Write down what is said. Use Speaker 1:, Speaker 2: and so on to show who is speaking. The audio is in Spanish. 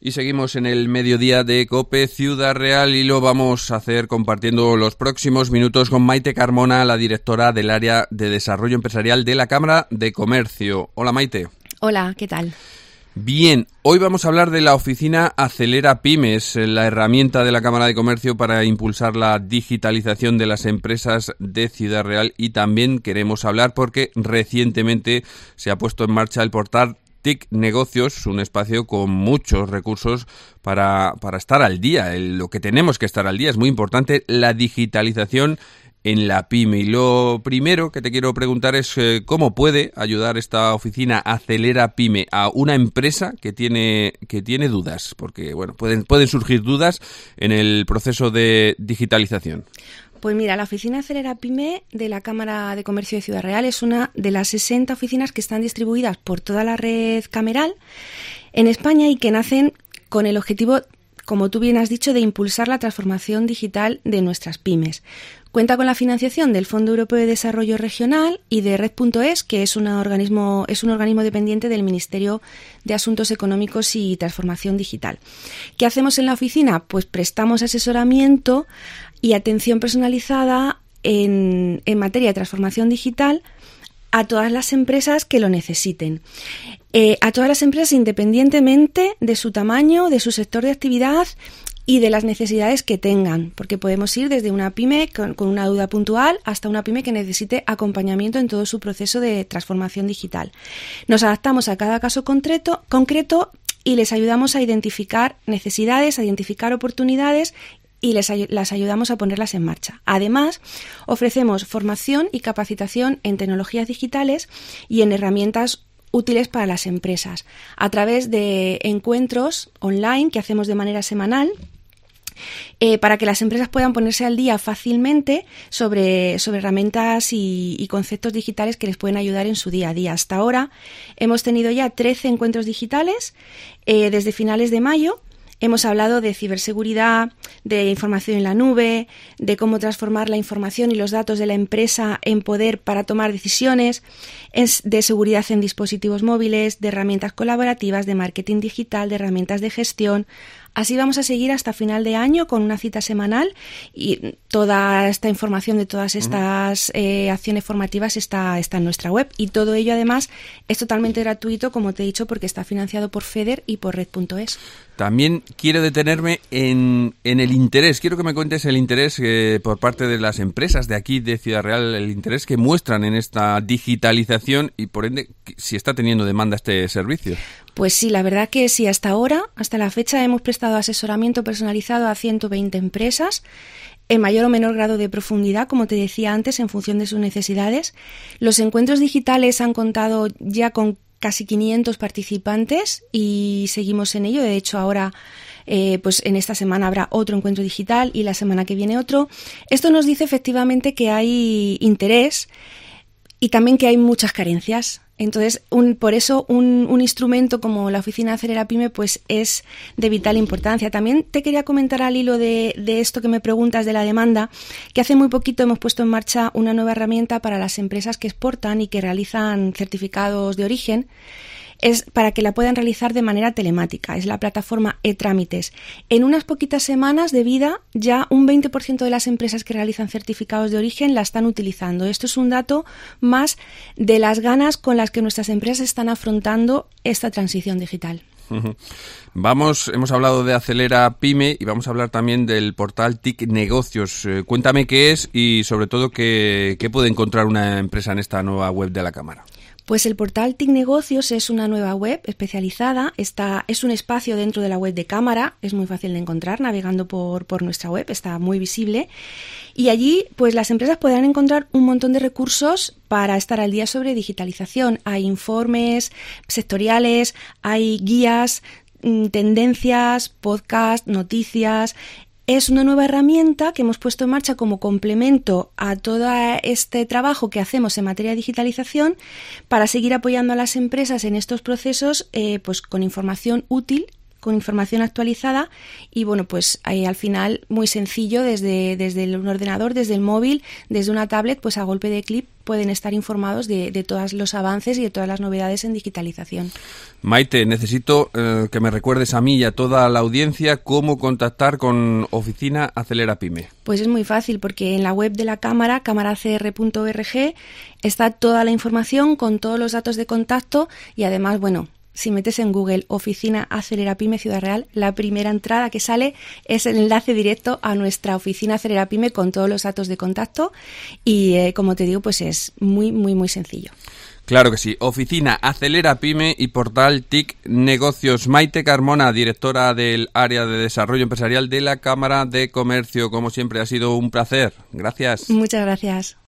Speaker 1: Y seguimos en el mediodía de COPE Ciudad Real y lo vamos a hacer compartiendo los próximos minutos con Maite Carmona, la directora del área de desarrollo empresarial de la Cámara de Comercio. Hola, Maite.
Speaker 2: Hola, ¿qué tal?
Speaker 1: Bien, hoy vamos a hablar de la oficina Acelera Pymes, la herramienta de la Cámara de Comercio para impulsar la digitalización de las empresas de Ciudad Real, y también queremos hablar porque recientemente se ha puesto en marcha el portal TIC Negocios, un espacio con muchos recursos para estar al día. Lo que tenemos que estar al día es muy importante, la digitalización en la pyme. Y lo primero que te quiero preguntar es cómo puede ayudar esta oficina Acelera Pyme a una empresa que tiene dudas, porque bueno, pueden surgir dudas en el proceso de digitalización.
Speaker 2: Pues mira, la oficina Acelera Pyme de la Cámara de Comercio de Ciudad Real es una de las 60 oficinas que están distribuidas por toda la red cameral en España y que nacen con el objetivo, como tú bien has dicho, de impulsar la transformación digital de nuestras pymes. Cuenta con la financiación del Fondo Europeo de Desarrollo Regional y de Red.es, que es un organismo dependiente del Ministerio de Asuntos Económicos y Transformación Digital. ¿Qué hacemos en la oficina? Pues prestamos asesoramiento y atención personalizada en materia de transformación digital a todas las empresas que lo necesiten. A todas las empresas independientemente de su tamaño, de su sector de actividad y de las necesidades que tengan, porque podemos ir desde una pyme con una duda puntual hasta una pyme que necesite acompañamiento en todo su proceso de transformación digital. Nos adaptamos a cada caso concreto y les ayudamos a identificar necesidades, a identificar oportunidades y las ayudamos a ponerlas en marcha. Además, ofrecemos formación y capacitación en tecnologías digitales y en herramientas útiles para las empresas a través de encuentros online que hacemos de manera semanal para que las empresas puedan ponerse al día fácilmente sobre herramientas y conceptos digitales que les pueden ayudar en su día a día. Hasta ahora hemos tenido ya 13 encuentros digitales desde finales de mayo. Hemos hablado de ciberseguridad, de información en la nube, de cómo transformar la información y los datos de la empresa en poder para tomar decisiones, de seguridad en dispositivos móviles, de herramientas colaborativas, de marketing digital, de herramientas de gestión. Así vamos a seguir hasta final de año con una cita semanal y toda esta información de todas estas acciones formativas está en nuestra web. Y todo ello además es totalmente gratuito, como te he dicho, porque está financiado por FEDER y por Red.es.
Speaker 1: También quiero detenerme en el interés. Quiero que me cuentes el interés por parte de las empresas de aquí, de Ciudad Real, el interés que muestran en esta digitalización y, por ende, si está teniendo demanda este servicio.
Speaker 2: Pues sí, la verdad que sí. Hasta la fecha, hemos prestado asesoramiento personalizado a 120 empresas en mayor o menor grado de profundidad, como te decía antes, en función de sus necesidades. Los encuentros digitales han contado ya con casi 500 participantes y seguimos en ello. De hecho, ahora pues en esta semana habrá otro encuentro digital y la semana que viene otro. Esto nos dice efectivamente que hay interés y también que hay muchas carencias. Entonces, por eso un instrumento como la oficina Acelera Pyme pues es de vital importancia. También te quería comentar al hilo de esto que me preguntas de la demanda, que hace muy poquito hemos puesto en marcha una nueva herramienta para las empresas que exportan y que realizan certificados de origen. Es para que la puedan realizar de manera telemática. Es la plataforma eTrámites. En unas poquitas semanas de vida, ya un 20% de las empresas que realizan certificados de origen la están utilizando. Esto es un dato más de las ganas con las que nuestras empresas están afrontando esta transición digital.
Speaker 1: Hemos hablado de Acelera Pyme y vamos a hablar también del portal TIC Negocios. Cuéntame qué es y sobre todo qué puede encontrar una empresa en esta nueva web de la Cámara.
Speaker 2: Pues el portal TIC Negocios es una nueva web especializada. Es un espacio dentro de la web de Cámara. Es muy fácil de encontrar navegando por nuestra web. Está muy visible. Y allí pues las empresas podrán encontrar un montón de recursos para estar al día sobre digitalización. Hay informes sectoriales, hay guías, tendencias, podcast, noticias. Es una nueva herramienta que hemos puesto en marcha como complemento a todo este trabajo que hacemos en materia de digitalización para seguir apoyando a las empresas en estos procesos pues con información útil con información actualizada y bueno, pues ahí al final muy sencillo desde el ordenador, desde el móvil, desde una tablet, pues a golpe de clic pueden estar informados de todos los avances y de todas las novedades en digitalización.
Speaker 1: Maite, necesito que me recuerdes a mí y a toda la audiencia cómo contactar con Oficina Acelera Pyme.
Speaker 2: Pues es muy fácil porque en la web de la Cámara, camaracr.org, está toda la información con todos los datos de contacto y además, bueno, si metes en Google Oficina Acelera Pyme Ciudad Real, la primera entrada que sale es el enlace directo a nuestra Oficina Acelera Pyme con todos los datos de contacto y como te digo, pues es muy, muy, muy sencillo.
Speaker 1: Claro que sí. Oficina Acelera Pyme y portal TIC Negocios. Maite Carmona, directora del área de desarrollo empresarial de la Cámara de Comercio. Como siempre, ha sido un placer. Gracias.
Speaker 2: Muchas gracias.